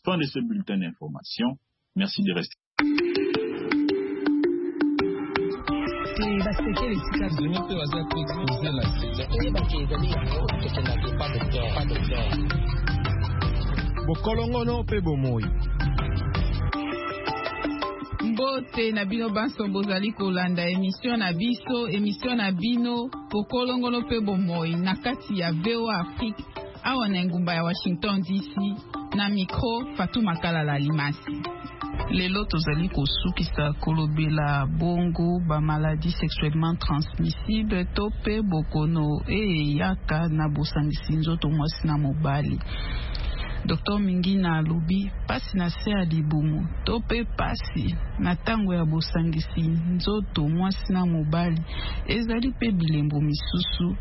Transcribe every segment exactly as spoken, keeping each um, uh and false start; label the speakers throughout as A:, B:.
A: Fin de ce bulletin d'information. Merci de rester.
B: Bokolongono pe bomoi.
C: Mbote na bino banso bozali kolanda émission na biso émission na bino Bokolongono pe bomoi na kati ya V O A Afrique awa na ngumba ya Washington D C na micro Fatou Makala Limasi. Lelo tozali kosukisa kolobela bongo ba maladie sexuellement transmissible tope bokono e yaka na bosangisi nzoto mwasi na mobali. Docteur Mingina alobi pasi na se ya libumu tope pasi na tango ya bosangisi nzoto mwasi na mobali ezali pe bilembo misusu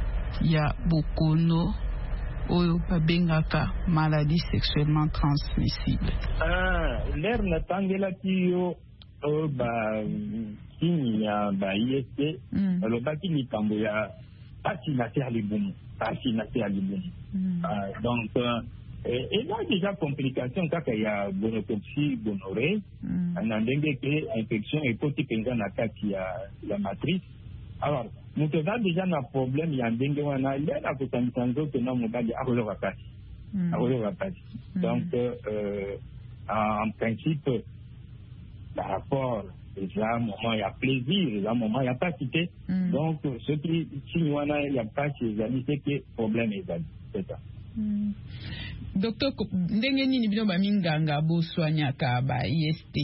C: ya bokono oyo babengaka maladie sexuellement transmissible.
D: Ah, l'air na tangela kiyo o ba kini ya ba I S T mm. alobaki likambo ya pasi na se ya libumu pasi na se ya libumu mm. ah, donc euh, et il y a déjà complication quand il y a gonococci gonorrhée na ndenge ke infection ekoti penza na kati ya la matrice. Alors nous avons déjà un problème, il y a un dingue, on a l'air à côté de nous, que nous avons dit à vouloir passer. À vouloir passer. Donc, euh, en principe, par rapport, déjà, à un moment, il y a plaisir, à un moment, il n'y a pas cité. Donc, ce qui, si nous avons, il n'y a pas chez amis, c'est que le problème est là. C'est ça.
C: Docteur, ndenge nini bino ba minganga bo soignaka ba I S T?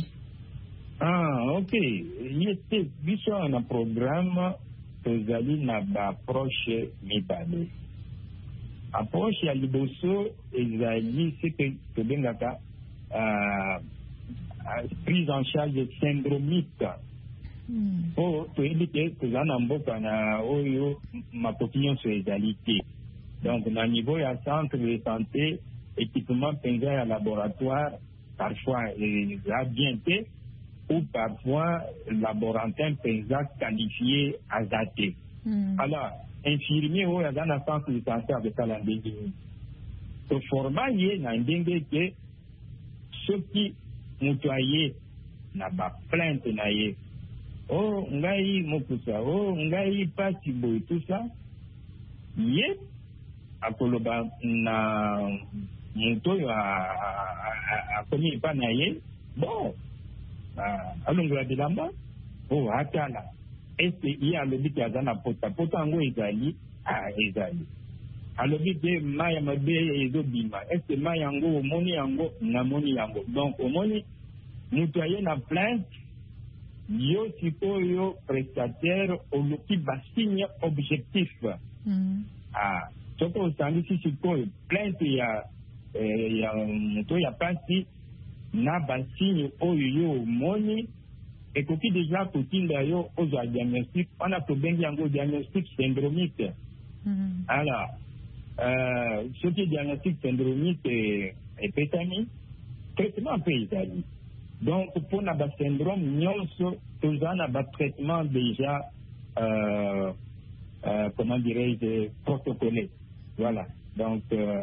D: Ah, ok. I S T, biso on a programme tozali na ba approche mibale. Approche ya liboso ezali ce que tobengaka uh, prise en charge syndromique. Mm. Oh, toyebi ke tozala na mboka na oyo makoki nyonso ezali te. Donc na niveau ya centre de santé, équipement penza ya laboratoire parfois eza bien te ou parfois laborantin penza qualifié à dater. Mm. Alors, infirmier ou dans un centre de santé avec ça la ndenge. To format yé na ndenge ke ceux qui mutuaye na ba plainte na yé. Oh, ngai mokusa, oh, ngai pasi boy tout ça. Yé akoloba na mutoyo a a komi pa na yé. Bon, alongola bilamba oh atala ese iya alobi te aza na pota pota yango ezali ah ezali alobi te maya mabe ezobima ese maya yango omoni yango namoni yango donc omoni mutu aye na plainte yo sikoyo prestataire oluki basigne objectif mm. ah soko osangisi sikoyo plainte ya eh, ya mutu ya pasi na basigne oyo yo omoni ekoki déjà kotinda yo ozwa diagnostic wana tobengi yango diagnostic syndromique. Mm-hmm. Alors euh, ce qui est diagnostic syndromique epesani traitement mpe ezali donc mpona basyndrome nyonso toza na batraitement déjà euh, euh, comment dirais-je protocolé. Voilà donc euh,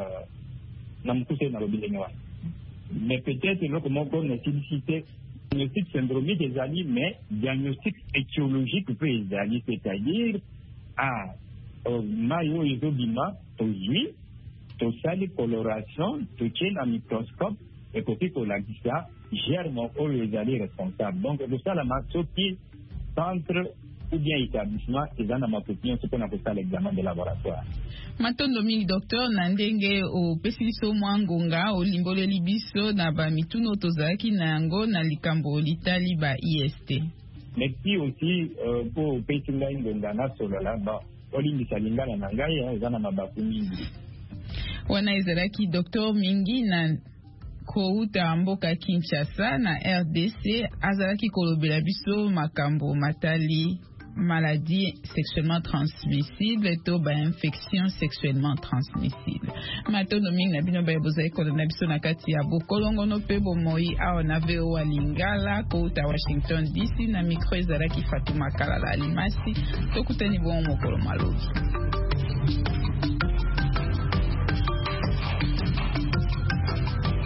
D: na mokuse na lobi ndenge wana mais peut-être eloko moko na publicité diagnostic syndromique ezali mais diagnostic étiologique peut ezali c'est-à-dire ah mayo ezobima tozwi tosali coloration totie na microscope ekoki kolakisa germe oyo ezali responsable donc tosalama soki centre ou bien établissement eza na makoki nyonso mpona kosala examen de laboratoire.
C: Matondo mingi docteur na ndenge opesi biso mwa ngonga olimboleli biso na bamituno tozalaki na yango na likambo litali ba I S T.
D: Merci aussi euh, po opesi ngai ngonga na solola ba olimbisa lingana na ngai eza na mabaku mingi.
C: Wana ezalaki docteur mingi na kouta mboka Kinshasa na R D C azalaki kolobela biso makambo matali maladie sexuellement transmissible to ba infection sexuellement transmissible. Matondo mingi na bino ba bozai kolona biso na kati ya Bokolongono pe bomoi awa na V O A Lingala kouta Washington D C na micro ezalaki Fatou Makala Limasi tokutani bon mokolo malobi.